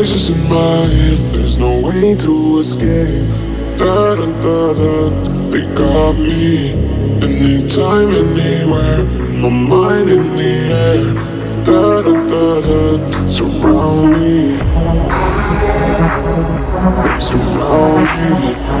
voices in my head, there's no way to escape. Da da da da, they got me. Anytime, anywhere, my mind in the air. Da da da da, surround me. They surround me.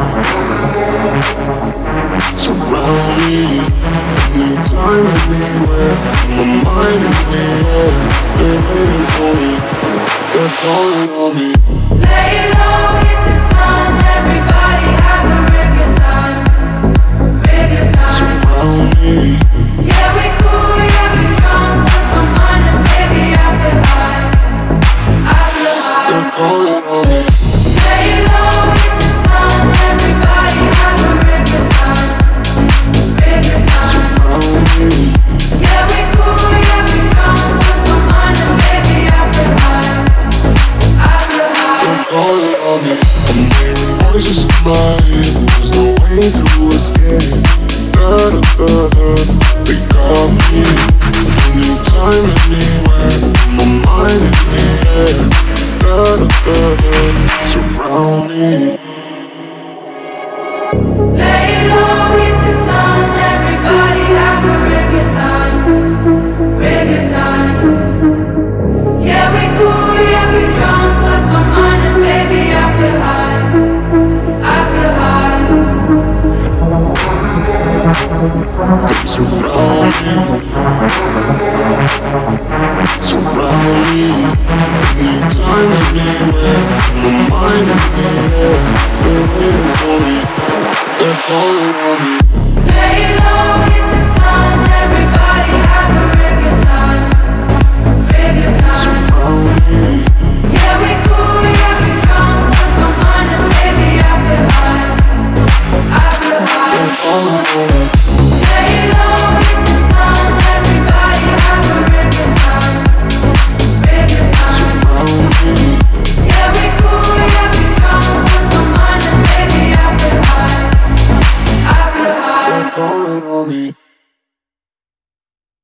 Surround me. Anytime, anywhere, my mind in the air. They're waiting for me. They're calling on me. Lay low, hit the sun. Everybody have a real good time. Real good time. Surround me. Yeah, we cool, yeah, we drunk. Lost my mind and baby, I feel high. I feel high. They're calling on me. Lay low, hit the sun. Everybody have a real good time. Real good time. Surround me. Yeah, we cool, yeah, we drunk. Lost my mind and baby, I feel high. I feel high. They're calling on me. I'm hearing voices in my head, there's no way to escape. Da da da da, they got me. Anytime, anywhere, my mind in the air. Da da da da, surround me. Lay low, hit the sun. Everybody have a real good time. Real good time. Yeah, we cool, yeah, we drunk. Lost my mind and baby, I feel high. I feel high. They surround me. Surround me. Anytime, anywhere, my mind in the air. They're waiting for me. They're calling on me. Lay low,